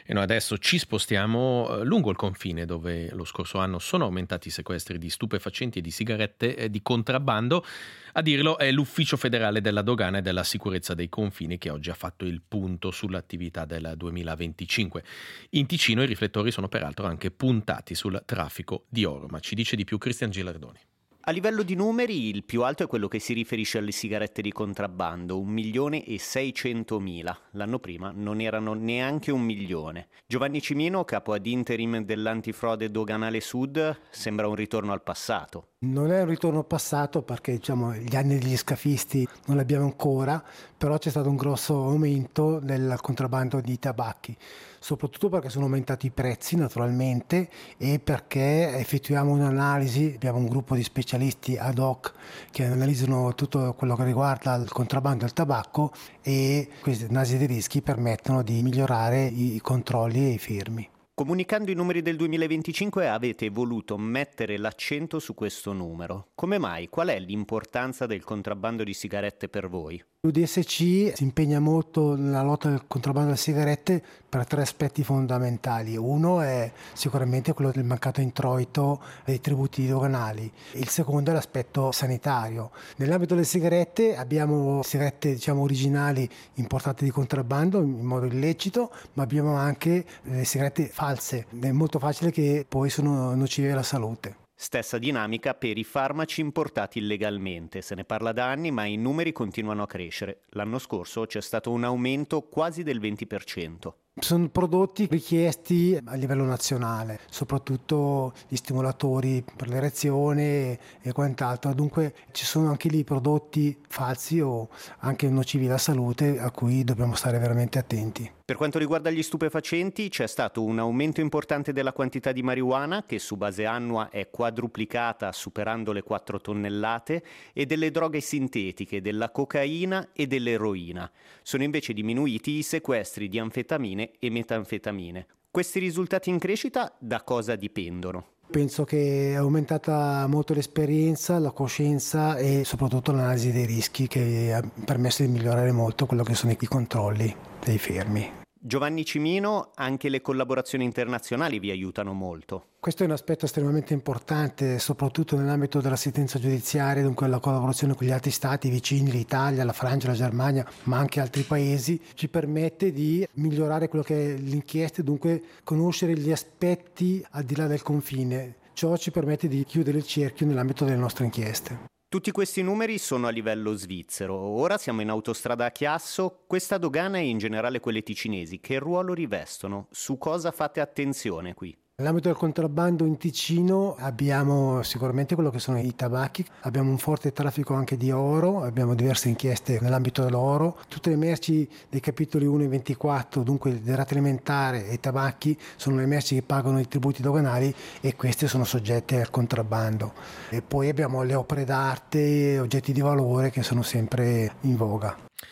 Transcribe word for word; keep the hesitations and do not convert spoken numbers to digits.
E noi adesso ci spostiamo eh, lungo il confine, dove lo scorso anno sono aumentati i sequestri di stupefacenti e di sigarette eh, di contrabbando. A dirlo è l'Ufficio federale della dogana e della sicurezza dei confini, che oggi ha fatto il punto sull'attività del duemilaventicinque. In Ticino i riflettori sono peraltro anche puntati sul traffico di oro, ma ci dice di più Cristian Gilardoni. A livello di numeri, il più alto è quello che si riferisce alle sigarette di contrabbando, un milione e seicentomila. L'anno prima non erano neanche un milione. Giovanni Cimino, capo ad interim dell'Antifrode Doganale Sud, sembra un ritorno al passato. Non è un ritorno al passato perché diciamo, gli anni degli scafisti non li abbiamo ancora, però c'è stato un grosso aumento del contrabbando di tabacchi, soprattutto perché sono aumentati i prezzi naturalmente e perché effettuiamo un'analisi, abbiamo un gruppo di specialisti ad hoc che analizzano tutto quello che riguarda il contrabbando del tabacco e queste analisi dei rischi permettono di migliorare i controlli e i fermi. Comunicando i numeri del duemilaventicinque avete voluto mettere l'accento su questo numero. Come mai? Qual è l'importanza del contrabbando di sigarette per voi? L'U D S C si impegna molto nella lotta del contrabbando delle sigarette per tre aspetti fondamentali. Uno è sicuramente quello del mancato introito dei tributi doganali. Il secondo è l'aspetto sanitario. Nell'ambito delle sigarette abbiamo sigarette diciamo originali importate di contrabbando in modo illecito, ma abbiamo anche le sigarette false. È molto facile che poi sono nocive alla salute. Stessa dinamica per i farmaci importati illegalmente. Se ne parla da anni, ma i numeri continuano a crescere. L'anno scorso c'è stato un aumento quasi del venti per cento. Sono prodotti richiesti a livello nazionale, soprattutto gli stimolatori per l'erezione e quant'altro. Dunque ci sono anche lì prodotti falsi o anche nocivi alla salute a cui dobbiamo stare veramente attenti. Per quanto riguarda gli stupefacenti, c'è stato un aumento importante della quantità di marijuana, che su base annua è quadruplicata superando le quattro tonnellate, e delle droghe sintetiche, della cocaina e dell'eroina. Sono invece diminuiti i sequestri di anfetamine e metanfetamine. Questi risultati in crescita da cosa dipendono? Penso che è aumentata molto l'esperienza, la coscienza e soprattutto l'analisi dei rischi che ha permesso di migliorare molto quello che sono i controlli dei fermi. Giovanni Cimino, anche le collaborazioni internazionali vi aiutano molto. Questo è un aspetto estremamente importante, soprattutto nell'ambito dell'assistenza giudiziaria, dunque la collaborazione con gli altri stati vicini, l'Italia, la Francia, la Germania, ma anche altri paesi, ci permette di migliorare quello che è l'inchiesta e dunque conoscere gli aspetti al di là del confine. Ciò ci permette di chiudere il cerchio nell'ambito delle nostre inchieste. Tutti questi numeri sono a livello svizzero. Ora siamo in autostrada a Chiasso. Questa dogana e in generale quelle ticinesi, che ruolo rivestono? Su cosa fate attenzione qui? Nell'ambito del contrabbando in Ticino abbiamo sicuramente quello che sono i tabacchi, abbiamo un forte traffico anche di oro, abbiamo diverse inchieste nell'ambito dell'oro, tutte le merci dei capitoli uno e ventiquattro, dunque del latte alimentare e i tabacchi, sono le merci che pagano i tributi doganali e queste sono soggette al contrabbando. E poi abbiamo le opere d'arte e oggetti di valore che sono sempre in voga.